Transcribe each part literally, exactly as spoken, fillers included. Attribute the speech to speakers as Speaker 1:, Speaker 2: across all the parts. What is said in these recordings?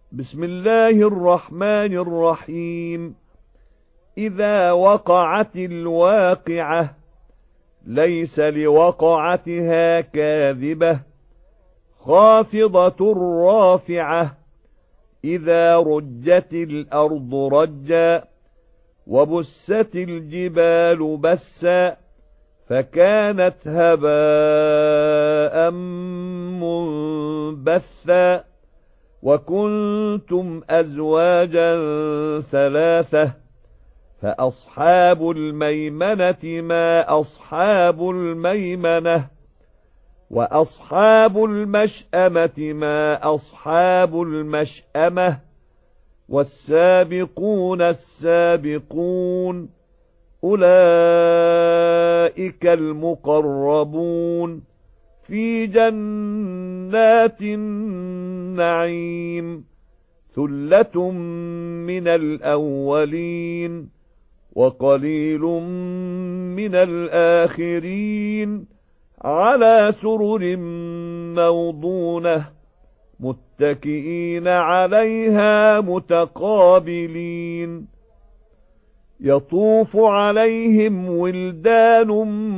Speaker 1: بسم الله الرحمن الرحيم. إذا وقعت الواقعة ليس لوقعتها كاذبة خافضة رافعة إذا رجت الأرض رجا وبست الجبال بسا فكانت هباء منبثا وكنتم أزواجا ثلاثة فأصحاب الميمنة ما أصحاب الميمنة وأصحاب المشأمة ما أصحاب المشأمة والسابقون السابقون أولئك المقربون في جنات النعيم ثلة من الأولين وقليل من الآخرين على سرر موضونة متكئين عليها متقابلين يطوف عليهم ولدان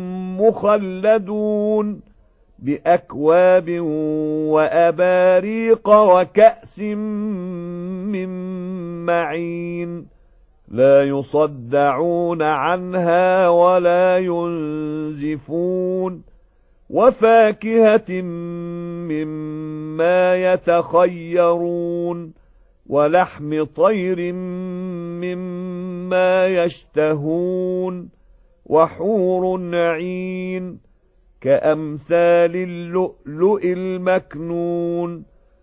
Speaker 1: مخلدون بأكواب وأباريق وكأس من معين لا يصدعون عنها ولا ينزفون وفاكهة مما يتخيرون ولحم طير مما يشتهون وحور عين كأمثال اللؤلؤ المكنون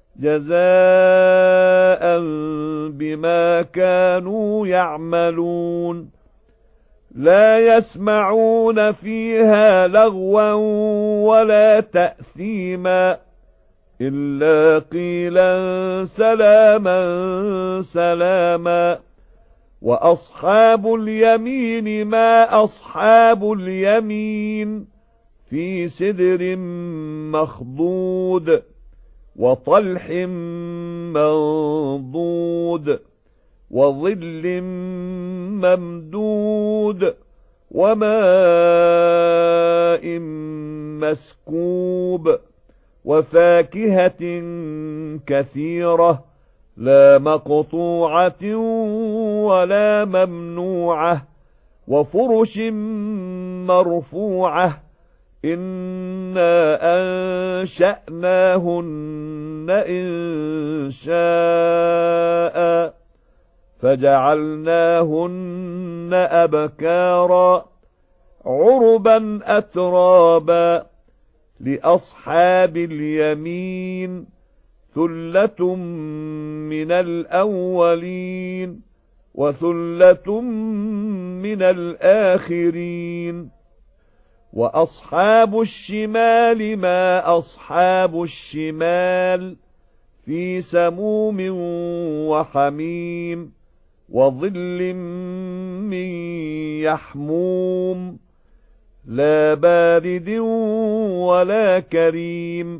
Speaker 1: جزاء بما كانوا يعملون لا يسمعون فيها لغوا ولا تأثيما إلا قيلا سلاما سلاما وأصحاب اليمين ما أصحاب اليمين في سدر مخضود وطلح منضود وظل ممدود وماء مسكوب وفاكهة كثيرة لا مقطوعة ولا ممنوعة وفرش مرفوعة إنا أنشأناهن إن شاء فجعلناهن أبكارا عربا أترابا لأصحاب اليمين ثلة من الأولين وثلة من الآخرين وأصحاب الشمال ما أصحاب الشمال في سموم وحميم وظل من يحموم لا بارد ولا كريم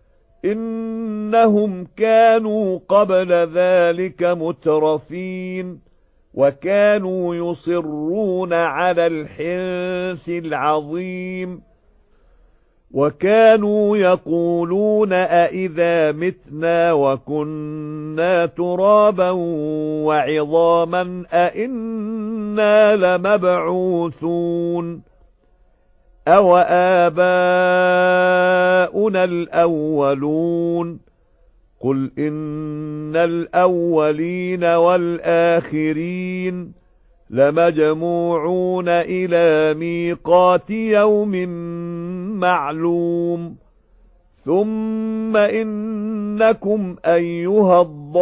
Speaker 1: إنهم كانوا قبل ذلك مترفين وكانوا يصرون على الحنث العظيم وكانوا يقولون أئذا متنا وكنا ترابا وعظاما أئنا لمبعوثون أو آباؤنا الأولون قل إن الأولين والآخرين لمجموعون إلى ميقات يوم معلوم ثم إنكم أيها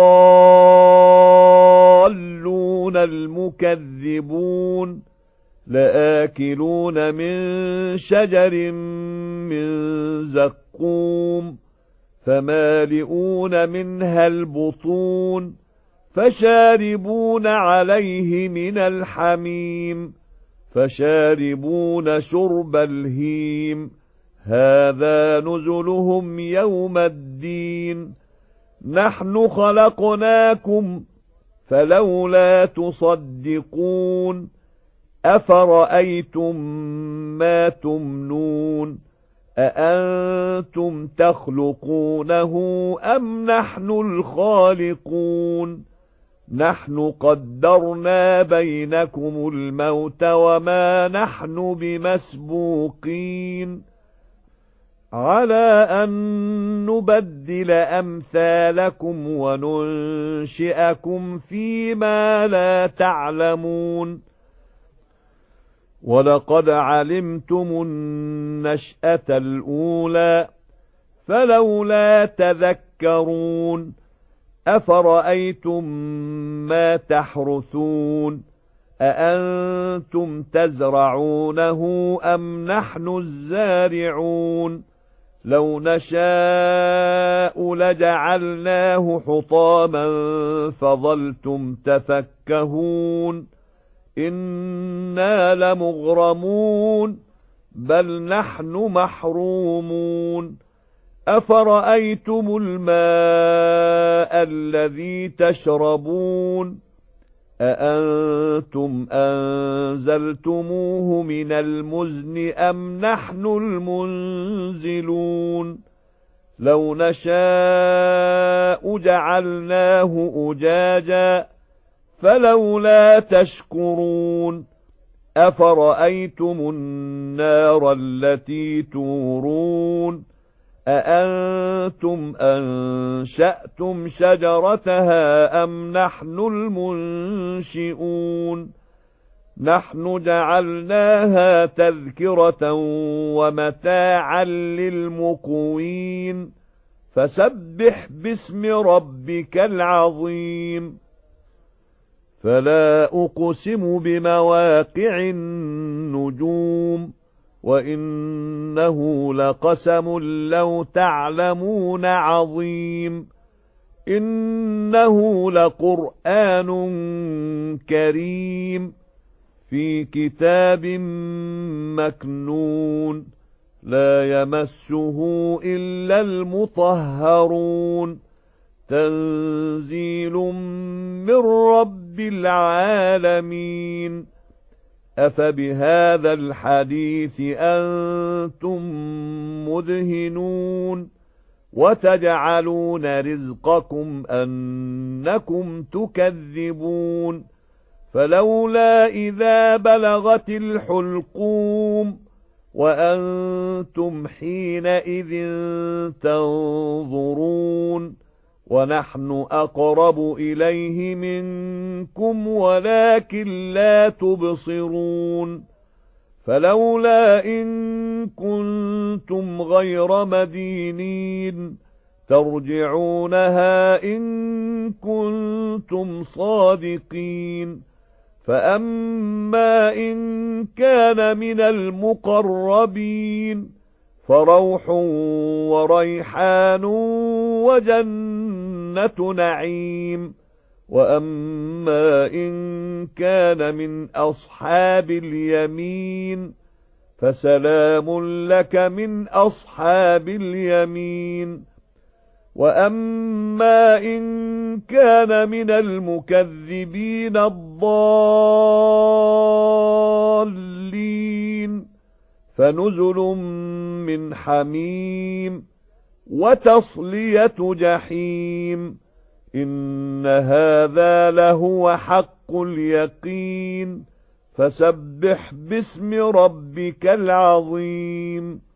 Speaker 1: الضالون المكذبون لآكلون من شجر من زقوم فمالئون منها البطون فشاربون عليه من الحميم فشاربون شرب الهيم هذا نزلهم يوم الدين نحن خلقناكم فلولا تصدقون أفرأيتم ما تمنون أأنتم تخلقونه أم نحن الخالقون نحن قدرنا بينكم الموت وما نحن بمسبوقين على أن نبدل أمثالكم وننشئكم فيما لا تعلمون ولقد علمتم النشأة الأولى فلولا تذكرون أفرأيتم ما تحرثون أأنتم تزرعونه أم نحن الزارعون لو نشاء لجعلناه حطاما فظلتم تفكهون إنا لمغرمون بل نحن محرومون أفرأيتم الماء الذي تشربون أأنتم أنزلتموه من المزن أم نحن المنزلون لو نشاء جعلناه أجاجا فلولا تشكرون أفرأيتم النار التي تورون أأنتم أنشأتم شجرتها أم نحن المنشئون نحن جعلناها تذكرة ومتاعا للمقوين فسبح باسم ربك العظيم فلا أقسم بمواقع النجوم وإنه لقسم لو تعلمون عظيم إنه لقرآن كريم في كتاب مكنون لا يمسه إلا المطهرون تنزيل من رب العالمين أفبهذا الحديث أنتم مدهنون وتجعلون رزقكم أنكم تكذبون فلولا إذا بلغت الحلقوم وأنتم حينئذ تنظرون ونحن أقرب إليه منكم ولكن لا تبصرون فلولا إن كنتم غير مدينين ترجعونها إن كنتم صادقين فأما إن كان من المقربين فروح وريحان وجنة نعيم وأما إن كان من أصحاب اليمين فسلام لك من أصحاب اليمين وأما إن كان من المكذبين الضالين فنزل من حميم وتصلية جحيم إن هذا لهو حق اليقين فسبح باسم ربك العظيم